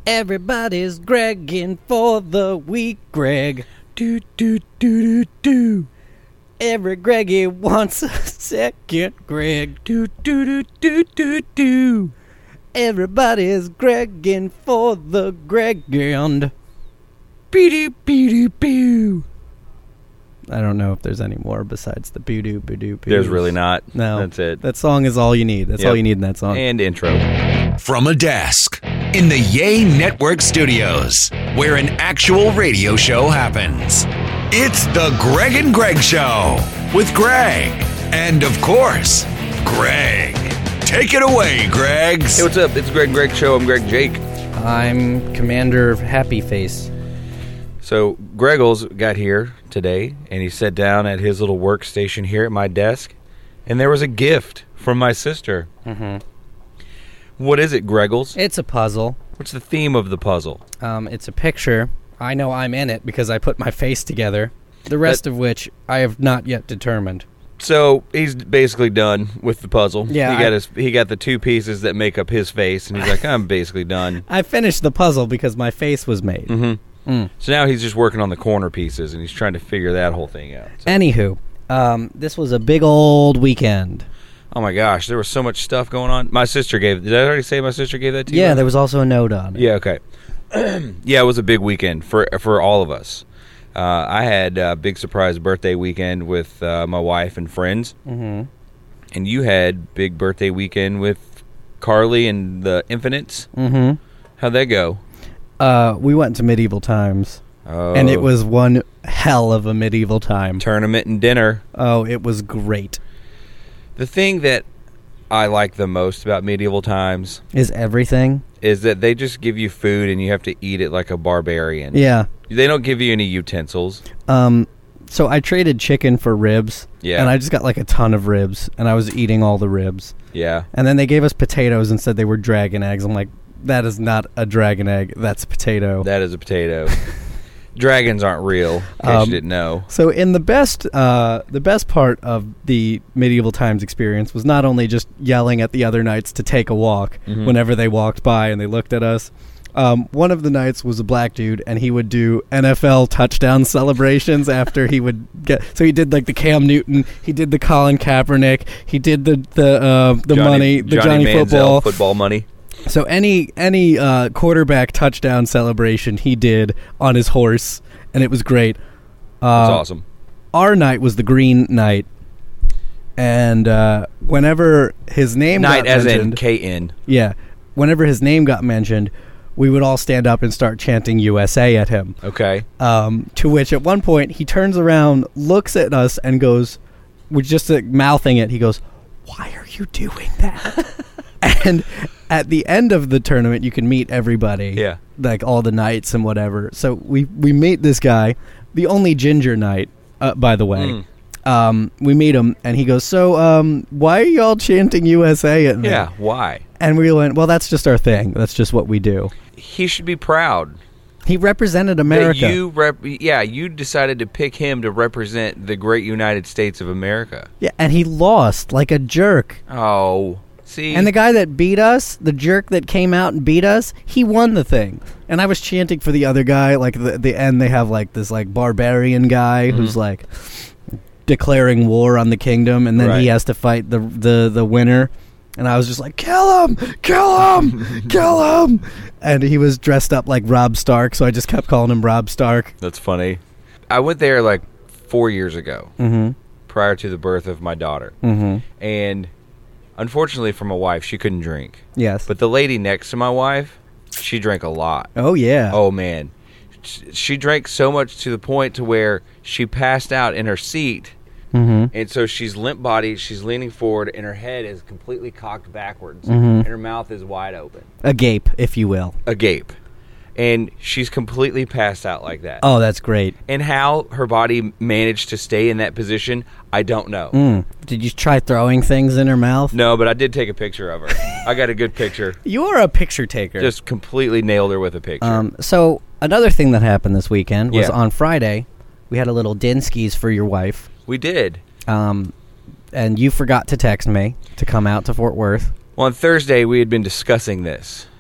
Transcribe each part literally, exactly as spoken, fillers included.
Everybody's Gregging for the week, Greg. Do, do, do, do, do. Every Greggy wants a second Greg. Do, do, do, do, do, do. Everybody's Gregging for the Greggend. Bee-doo, bee-doo, boo. I don't know if there's any more besides the boo-doo, boo-doo, boo. There's really not. No. That's it. That song is all you need. That's Yep. all you need in that song. And intro. From a desk in the Yay Network studios, where an actual radio show happens. It's the Greg and Greg Show with Greg. And of course, Greg. Take it away, Gregs. Hey, what's up? It's Greg and Greg Show. I'm Greg Jake. I'm Commander Happy Face. So Greggles got here today, and he sat down at his little workstation here at my desk, and there was a gift from my sister. Mm-hmm. What is it, Greggles? It's a puzzle. What's the theme of the puzzle? Um, it's a picture. I know I'm in it because I put my face together. The rest That- of which I have not yet determined. So he's basically done with the puzzle. Yeah, he got I- his he got the two pieces that make up his face, and he's like, I'm basically done. I finished the puzzle because my face was made. Mm-hmm. Mm. So now he's just working on the corner pieces, and he's trying to figure that whole thing out. So- Anywho, um, this was a big old weekend. oh my gosh, there was so much stuff going on. My sister gave. Did I already say my sister gave that to you? Yeah, there was also a note on it. Yeah, okay. Yeah, it was a big weekend for for all of us. Uh, I had a big surprise birthday weekend with uh, my wife and friends, Mm-hmm. and you had big birthday weekend with Carly and the Infinites. Mm-hmm. How'd that go? Uh, we went to Medieval Times, Oh, and it was one hell of a medieval time. tournament and dinner. Oh, it was great. The thing that I like the most about Medieval Times Is everything? is that they just give you food and you have to eat it like a barbarian. Yeah. They don't give you any utensils. Um, so I traded chicken for ribs. Yeah. And I just got like a ton of ribs, and I was eating all the ribs. Yeah. And then they gave us potatoes and said they were dragon eggs. I'm like, that is not a dragon egg. That's a potato. That is a potato. Dragons aren't real, in case Um, you didn't know. So in the best, uh, the best part of the Medieval Times experience was not only just yelling at the other knights to take a walk Mhm. whenever they walked by and they looked at us. Um, one of the knights was a black dude, and he would do N F L touchdown celebrations after he would get. So he did like the Cam Newton, he did the Colin Kaepernick, he did the the uh, the Johnny, money, the Johnny Johnny, Manziel football. football money. So any any uh, quarterback touchdown celebration he did on his horse, and it was great. Uh, That's awesome. Our knight was the Green Knight, and uh, whenever his name Knight got as in mentioned, K N. yeah, whenever his name got mentioned, we would all stand up and start chanting U S A at him. Okay. Um, to which, at one point, he turns around, looks at us, and goes, with just uh, mouthing it, he goes, "Why are you doing that?" And at the end of the tournament, you can meet everybody. Yeah. Like all the knights and whatever. So we, we meet this guy, the only ginger knight, uh, by the way. Mm. Um, we meet him, and he goes, so um, why are y'all chanting U S A at me? Yeah, why? And we went, well, that's just our thing. That's just what we do. He should be proud. He represented America. That you rep- yeah, you decided to pick him to represent the great United States of America. Yeah, and he lost like a jerk. Oh, see? And the guy that beat us, the jerk that came out and beat us, he won the thing. And I was chanting for the other guy. Like, the the end, they have, like, this, like, barbarian guy Mhm. who's, like, declaring war on the kingdom, and then Right. he has to fight the, the, the winner. And I was just like, kill him! Kill him! Kill him! And he was dressed up like Rob Stark, so I just kept calling him Rob Stark. That's funny. I went there like four years ago, Mm-hmm. prior to the birth of my daughter. Mm-hmm. And unfortunately for my wife, she couldn't drink. Yes. But the lady next to my wife, she drank a lot. oh, yeah. Oh, man. Sh- She drank so much to the point to where she passed out in her seat. Mm-hmm. And so she's limp-bodied, she's leaning forward, and her head is completely cocked backwards. Mhm. And her mouth is wide open. Agape, if you will. Agape. And she's completely passed out like that. Oh, that's great. And how her body managed to stay in that position, I don't know. Mm. Did you try throwing things in her mouth? No, but I did take a picture of her. I got a good picture. You're a picture taker. Just completely nailed her with a picture. Um, so another thing that happened this weekend was Yeah. on Friday, we had a little Dinskis for your wife, we did. um, and you forgot to text me to come out to Fort Worth. Well, on Thursday, we had been discussing this.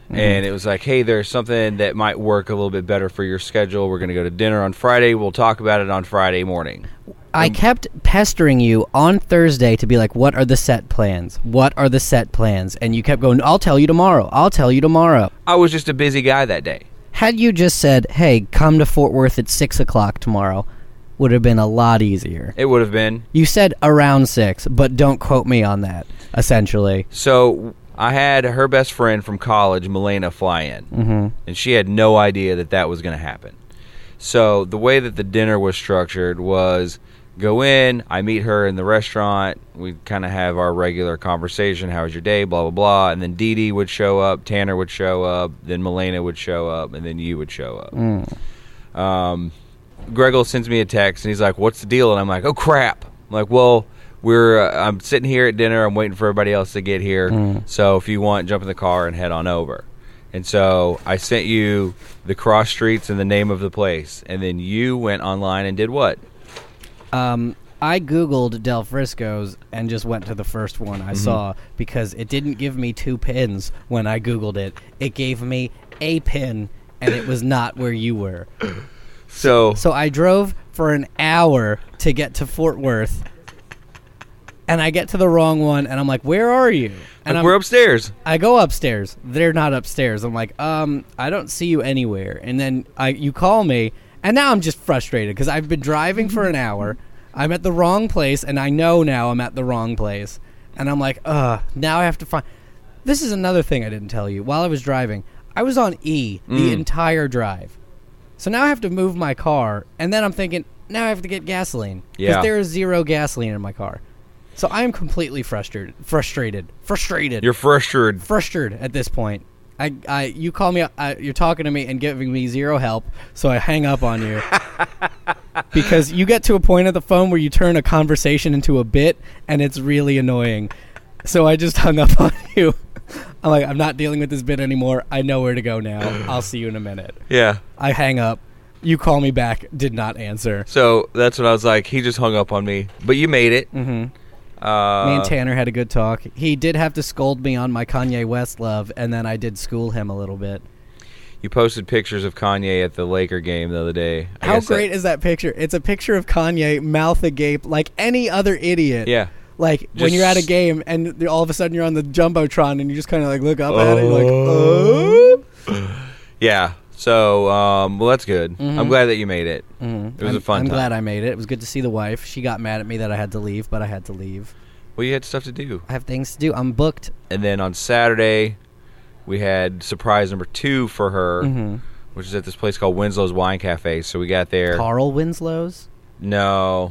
And it was like, hey, there's something that might work a little bit better for your schedule. We're going to go to dinner on Friday. We'll talk about it on Friday morning. I kept pestering you on Thursday to be like, what are the set plans? What are the set plans? And you kept going, I'll tell you tomorrow. I'll tell you tomorrow. I was just a busy guy that day. Had you just said, hey, come to Fort Worth at six o'clock tomorrow, would have been a lot easier. It would have been. You said around six, but don't quote me on that, essentially. So I had her best friend from college, Milena, fly in. Mm-hmm. And she had no idea that that was going to happen. So the way that the dinner was structured was go in, I meet her in the restaurant, we kind of have our regular conversation, how was your day, blah, blah, blah, and then Dee Dee would show up, Tanner would show up, then Milena would show up, and then you would show up. Mm. Um, Gregor sends me a text, and he's like, what's the deal? And I'm like, oh, crap. I'm like, well, we're uh, I'm sitting here at dinner, I'm waiting for everybody else to get here, Mm. so if you want, jump in the car and head on over. And so I sent you the cross streets and the name of the place, and then you went online and did what? Um, I Googled Del Frisco's and just went to the first one I Mm-hmm. saw because it didn't give me two pins when I Googled it. It gave me a pin, and it was not where you were. So, So I drove for an hour to get to Fort Worth, and I get to the wrong one, and I'm like, where are you? And like, I'm, we're upstairs. I go upstairs. They're not upstairs. I'm like, um, I don't see you anywhere. And then I, you call me, and now I'm just frustrated because I've been driving for an hour. I'm at the wrong place, and I know now I'm at the wrong place. And I'm like, ugh, now I have to find... This is another thing I didn't tell you. While I was driving, I was on E the Mm. entire drive. So now I have to move my car, and then I'm thinking, now I have to get gasoline. Yeah. Because there is zero gasoline in my car. So I am completely frustrated. Frustrated. Frustrated. You're frustrated. frustrated at this point. I, I, you call me, I, you're talking to me and giving me zero help, so I hang up on you. Because you get to a point at the phone where you turn a conversation into a bit, and it's really annoying. So I just hung up on you. I'm like, I'm not dealing with this bit anymore. I know where to go now. I'll see you in a minute. Yeah. I hang up. You call me back. Did not answer. So that's what I was like. He just hung up on me. But you made it. Mm-hmm. Uh, Me and Tanner had a good talk. He did have to scold me on my Kanye West love, and then I did school him a little bit. You posted pictures of Kanye at the Laker game the other day. I How guess that- great is that picture? It's a picture of Kanye, mouth agape, like any other idiot. Yeah. Like when Just- you're at a game and all of a sudden you're on the Jumbotron and you just kind of like look up at it and you're like, oh. Yeah. So, um, well, that's good. Mhm. I'm glad that you made it. Mm-hmm. It was I'm, a fun I'm time. glad I made it. It was good to see the wife. She got mad at me that I had to leave, but I had to leave. Well, you had stuff to do. I have things to do. I'm booked. And then on Saturday, we had surprise number two for her, Mm-hmm. which is at this place called Winslow's Wine Cafe. So we got there. Carl Winslow's. No,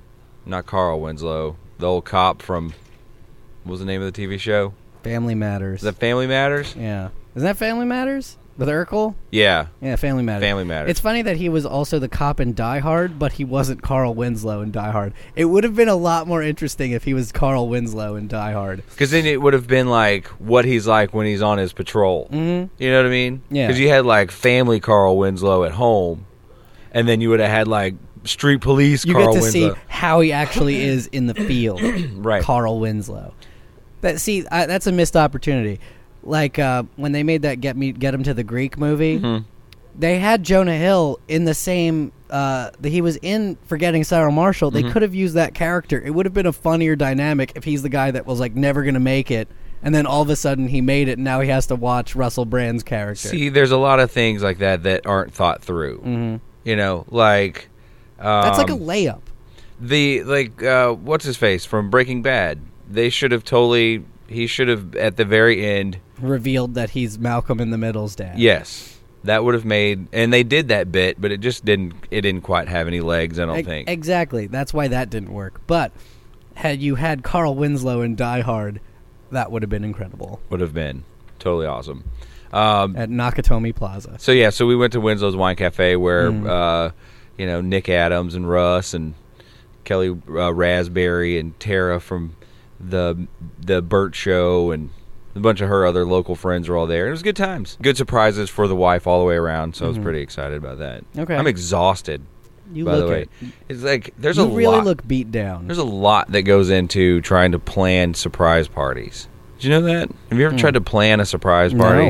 not Carl Winslow. The old cop from, what was the name of the T V show? Family Matters. Is that Family Matters? yeah. Isn't that Family Matters? With Urkel? Yeah, Yeah, Family Matters. Family Matters. It's funny that he was also the cop in Die Hard, but he wasn't Carl Winslow in Die Hard. It would have been a lot more interesting if he was Carl Winslow in Die Hard. Because then it would have been like what he's like when he's on his patrol. Mm-hmm. You know what I mean? Yeah. Because you had like family Carl Winslow at home, and then you would have had like street police You Carl get to Winslow. see how he actually is in the field. Right. Carl Winslow. That see, I, that's a missed opportunity. Like uh, when they made that Get Me Get Him to the Greek movie, Mhm. they had Jonah Hill in the same. Uh, that he was in Forgetting Sarah Marshall. They Mhm. could have used that character. It would have been a funnier dynamic if he's the guy that was like never gonna make it, and then all of a sudden he made it, and now he has to watch Russell Brand's character. See, there's a lot of things like that that aren't thought through. hmm You know, like um, That's like a layup. the like uh, what's his face from Breaking Bad. They should have totally. He should have at the very end. Revealed that he's Malcolm in the Middle's dad. Yes, that would have made, and they did that bit, but it just didn't. It didn't quite have any legs. I don't E- think. Exactly. That's why that didn't work. But had you had Carl Winslow in Die Hard, that would have been incredible. Would have been totally awesome. Um, At Nakatomi Plaza. so yeah, so we went to Winslow's Wine Cafe where Mm. uh, you know Nick Adams and Russ and Kelly uh, Raspberry and Tara from the the Burt Show and a bunch of her other local friends were all there. It was good times, good surprises for the wife all the way around. So I was Mhm. pretty excited about that. Okay. I'm exhausted. You by look the way, it. it's like there's You a really lot. look beat down. There's a lot that goes into trying to plan surprise parties. Did you know that? Have you ever Mm. tried to plan a surprise party? No.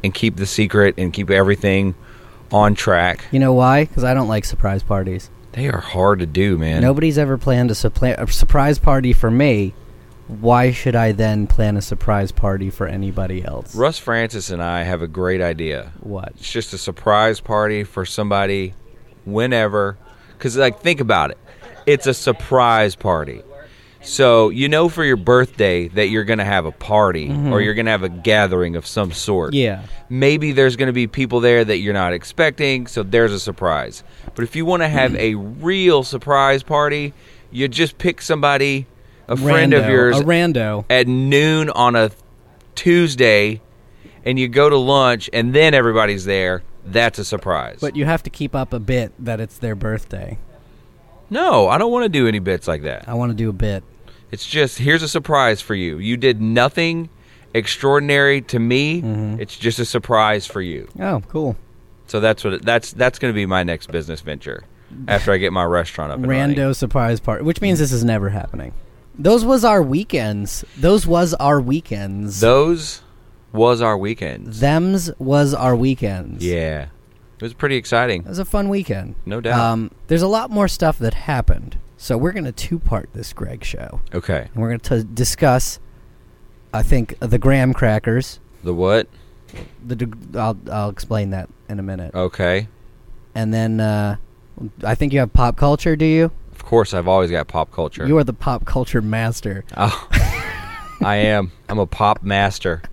and keep the secret and keep everything on track. You know why? Because I don't like surprise parties. They are hard to do, man. Nobody's ever planned a, suppla- a surprise party for me. Why should I then plan a surprise party for anybody else? Russ Francis and I have a great idea. What? It's just a surprise party for somebody whenever. Because, like, think about it. It's a surprise party. So, you know for your birthday that you're going to have a party Mm-hmm. or you're going to have a gathering of some sort. Yeah. Maybe there's going to be people there that you're not expecting, so there's a surprise. But if you want to have a real surprise party, you just pick somebody, a friend of Rando. yours, A rando. at noon on a Tuesday, and you go to lunch, and then everybody's there. That's a surprise. But you have to keep up a bit that it's their birthday. No, I don't want to do any bits like that. I want to do a bit. It's just, here's a surprise for you. You did nothing extraordinary to me. Mm-hmm. It's just a surprise for you. Oh, cool. So that's what it, that's that's going to be my next business venture after I get my restaurant up and running. Rando surprise party, which means this is never happening. Those was our weekends. Those was our weekends. Those was our weekends. Thems was our weekends. Yeah. It was pretty exciting. It was a fun weekend. No doubt. Um, there's a lot more stuff that happened. So we're going to two-part this Greg show. Okay. And we're going to discuss, I think, the graham crackers. The what? The de- I'll, I'll explain that in a minute. Okay. And then uh, I think you have pop culture, do you? Of course, I've always got pop culture. You are the pop culture master. Oh, I am. I'm a pop master.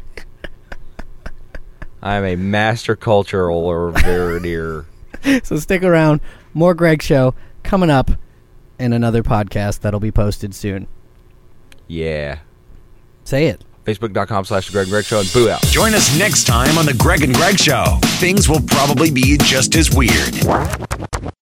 I'm a master cultural dear. So stick around. More Greg show coming up in another podcast that'll be posted soon. Yeah. Say it. Facebook.com slash Greg and Greg Show and boo out. Join us next time on The Greg and Greg Show. Things will probably be just as weird.